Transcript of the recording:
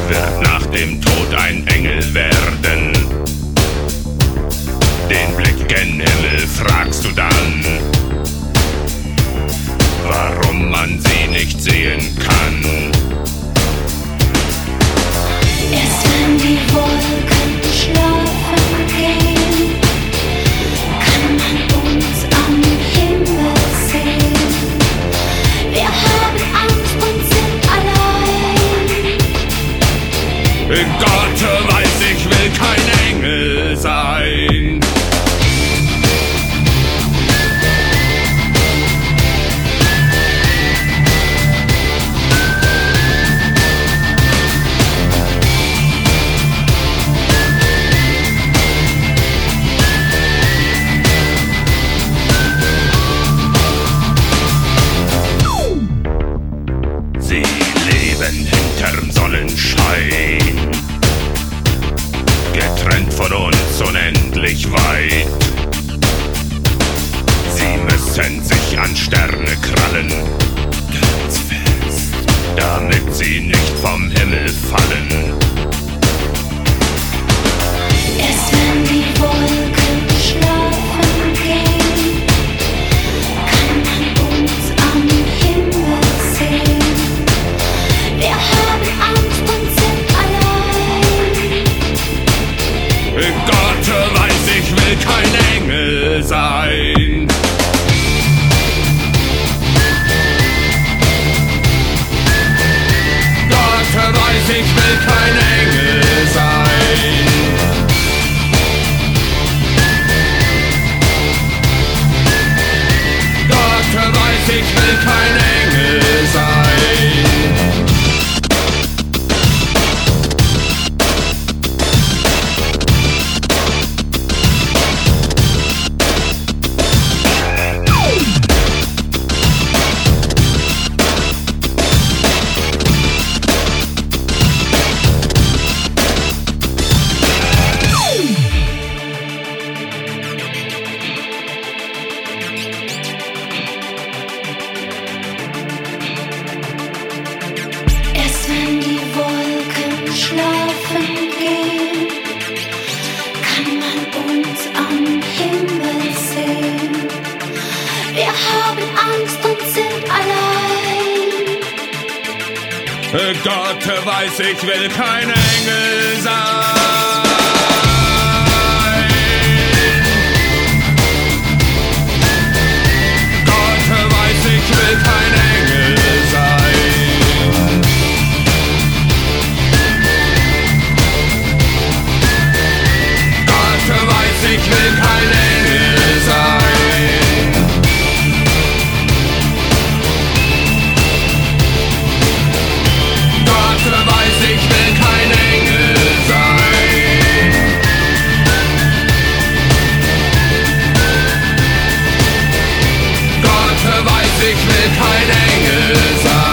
wird nach dem Tod ein Engel werden. Den Blick gen Himmel fragst du dann, warum man sie nicht sehen kann. Erst wenn die Wolken schlafen gehen, kann man uns am Himmel sehen. Wir haben Angst und sind allein. Gott weiß, ich will kein Engel sein. Sie leben hinterm Sonnenschein, getrennt von uns unendlich weit. Sie müssen sich an Sterne krallen, ganz fest, damit sie nicht vom Himmel fallen. Erst wenn die Wolken schlafen gehen, kann man uns am Himmel sehen. Wir haben Angst und sind allein. Gott weiß, ich will kein Engel sein. Gott weiß, ich will kein Engel sein. Gott weiß, ich will kein Engel sein. Erst wenn die Wolken schlafen gehen, kann man uns am Himmel sehen. Wir haben Angst und sind allein. Gott weiß, ich will kein Engel sein. Gott weiß, ich will kein Engel sein. Gott weiß, ich will kein Engel sein. Gott weiß, ich will kein Engel sein. Gott weiß, ich will kein Engel sein.